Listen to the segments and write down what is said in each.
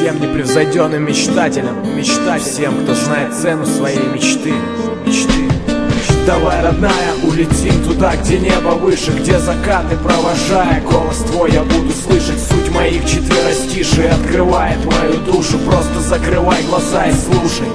всем непревзойденным мечтателям, всем, кто знает цену своей мечты. Давай, родная, улетим туда, где небо выше, где закаты провожая. Голос твой я буду слышать, суть моих четверостишей открывает мою душу. Просто закрывай глаза и слушай.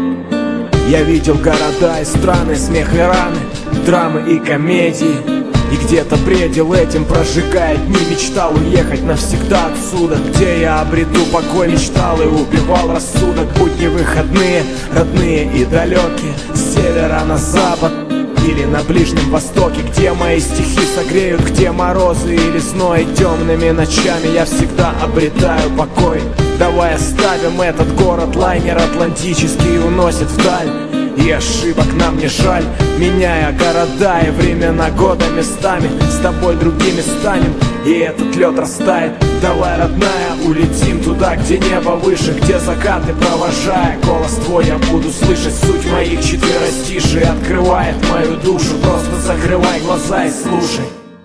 Я видел города и страны, смех и раны, драмы и комедии. И где-то предел этим прожигает дни. Мечтал уехать навсегда отсюда, где я обрету покой. Мечтал и убивал рассудок. Будни выходные, родные и далекие, с севера на запад или на Ближнем Востоке, где мои стихи согреют, где морозы или зной. Темными ночами я всегда обретаю покой. Давай оставим этот город, лайнер атлантический уносит вдаль. И ошибок нам не жаль, меняя города и времена, года местами. С тобой другими станем, и этот лед растает. Давай, родная, улетим туда, где небо выше, где закаты провожая. Голос твой я буду слышать, суть моих четверостишей открывает мою душу. Просто закрывай глаза и слушай.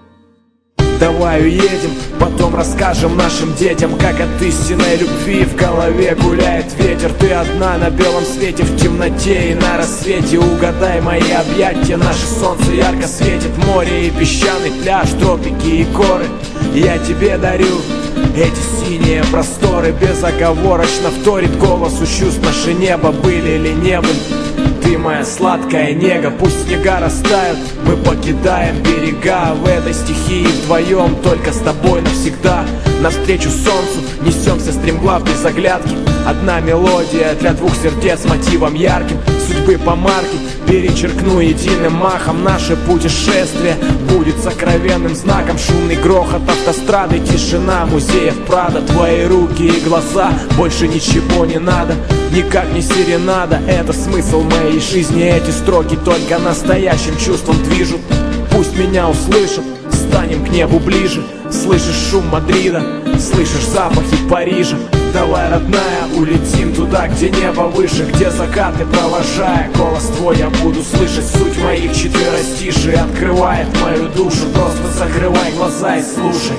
Давай уедем, потом расскажем нашим детям, как от истинной любви в голове гуляет ветер. Ты одна на белом свете, в темноте и на рассвете. Угадай мои объятия, наше солнце ярко светит. Море и песчаный пляж, тропики и горы я тебе дарю. Эти синие просторы безоговорочно вторит голосу чувств. Наше небо были или не были. Ты моя сладкая нега, пусть снега растают, мы покидаем берега. В этой стихии вдвоем, только с тобой навсегда. Навстречу солнцу несемся стремглав без оглядки. Одна мелодия для двух сердец мотивом ярким. Судьбы по марке перечеркну единым махом. Наше путешествие будет сокровенным знаком. Шумный грохот автострады, тишина музеев Прадо. Твои руки и глаза, больше ничего не надо. Никак не серенада, это смысл моей жизни. Эти строки только настоящим чувством движут. Пусть меня услышат, станем к небу ближе. Слышишь шум Мадрида, слышишь запахи Парижа. Давай, родная, улетим туда, где небо выше, где закаты провожая. Голос твой я буду слышать, суть моих четверостишей открывает мою душу. Просто закрывай глаза и слушай.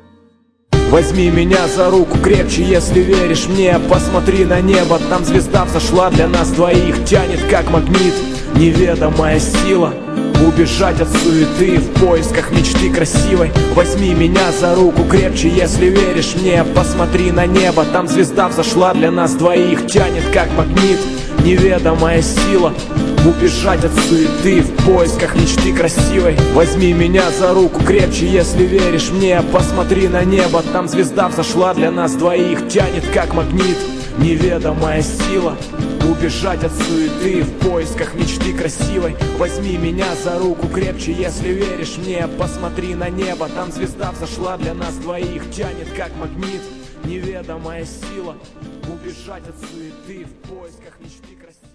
Возьми меня за руку крепче, если веришь мне. Посмотри на небо, там звезда взошла для нас двоих. Тянет как магнит неведомая сила. Убежать от суеты в поисках мечты красивой. Возьми меня за руку крепче, если веришь мне. Посмотри на небо, там звезда взошла для нас двоих. Тянет как магнит неведомая сила. Убежать от суеты в поисках мечты красивой. Возьми меня за руку крепче, если веришь мне. Посмотри на небо, там звезда взошла для нас двоих. Тянет как магнит неведомая сила. Убежать от суеты в поисках мечты красивой. Возьми меня за руку крепче, если веришь мне. Посмотри на небо, там звезда взошла для нас двоих. Тянет как магнит неведомая сила. Убежать от суеты в поисках мечты красивой.